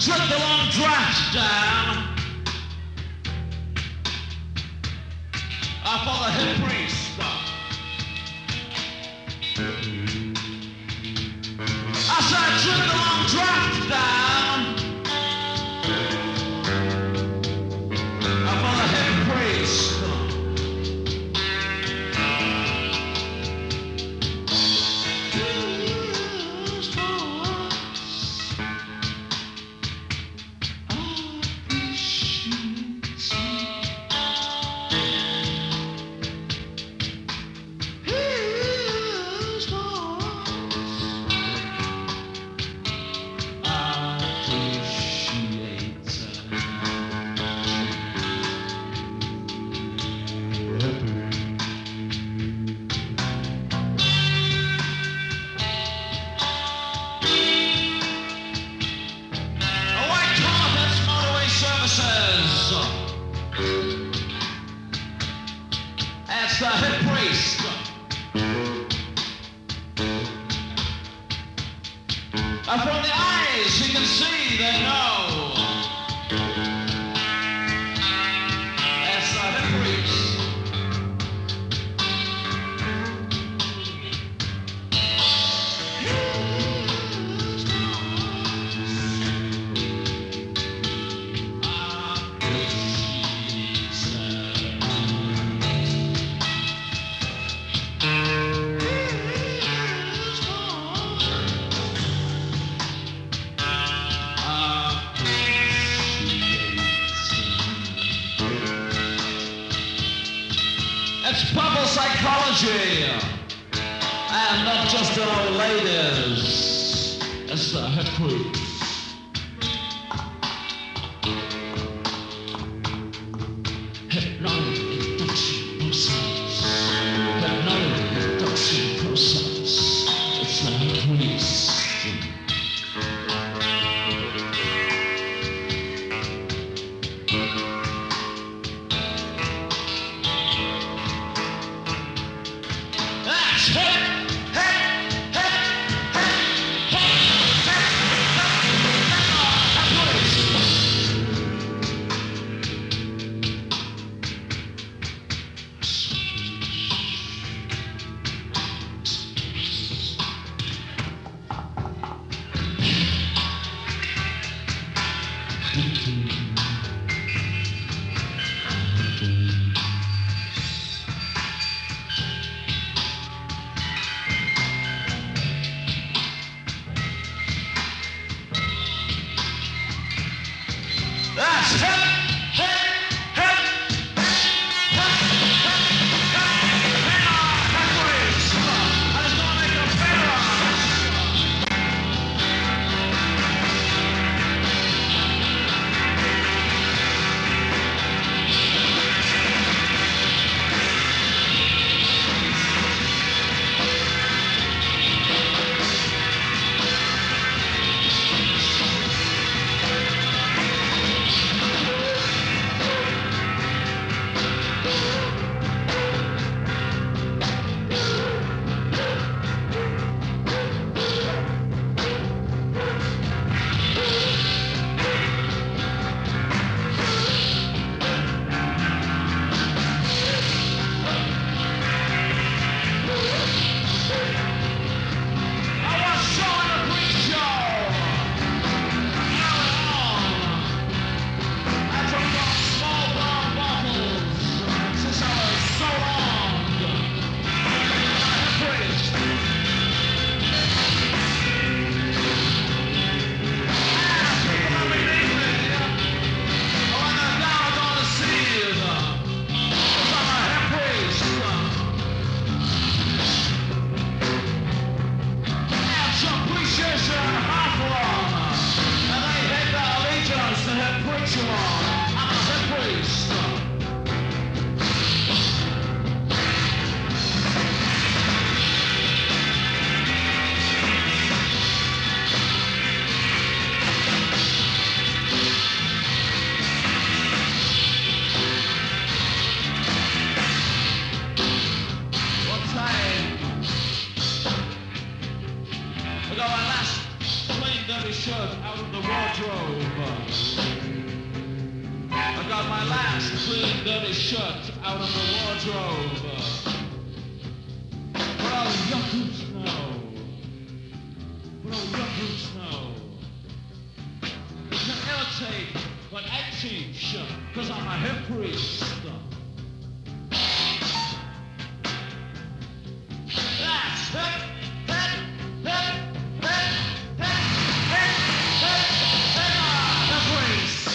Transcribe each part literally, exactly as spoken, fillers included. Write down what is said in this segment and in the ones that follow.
Took the long drive down I for the head priest. I said I took the long drive down I for the head priest. That's the head priest. And from the eyes he can see they know. That's the head priest. It's purple psychology, and not just the old ladies. It's the head priest. Hypnotic induction process. Hypnotic induction process. It's the head priest. That's hip, hip, hip, hip, hip, hip, hip, waves. I just want to make a better. Shirt out of the the wardrobe. I got my last clean, dirty shirt out of the wardrobe. But all you groups know, but all you groups know, you can irritate, but I teach, cause I'm a hip priest. That's hip, hip, hip, hip, hip, hip, hip, hip, hip priest.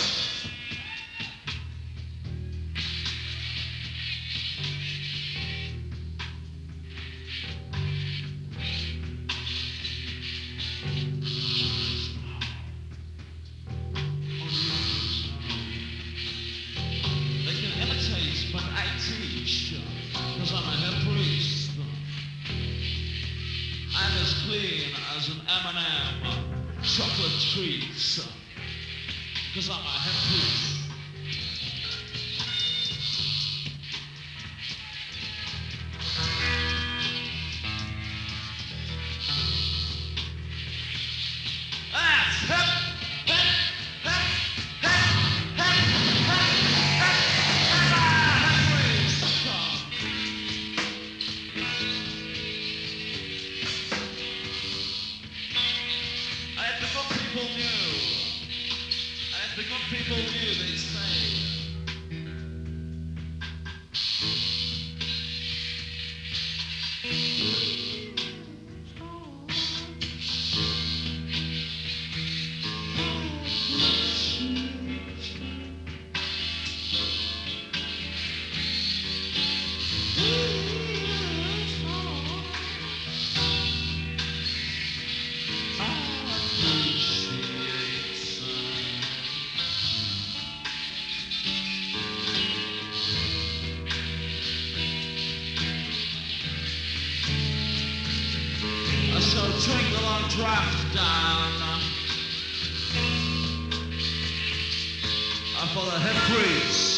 But I teach, cause I'm a head priest. I'm as clean as an M and M chocolate treats, cause I'm a head priest. That's hip, hip, hip, hip, hip, hip, people knew, and the good people knew, they say. So drink the long draft down uh, for the hip priest.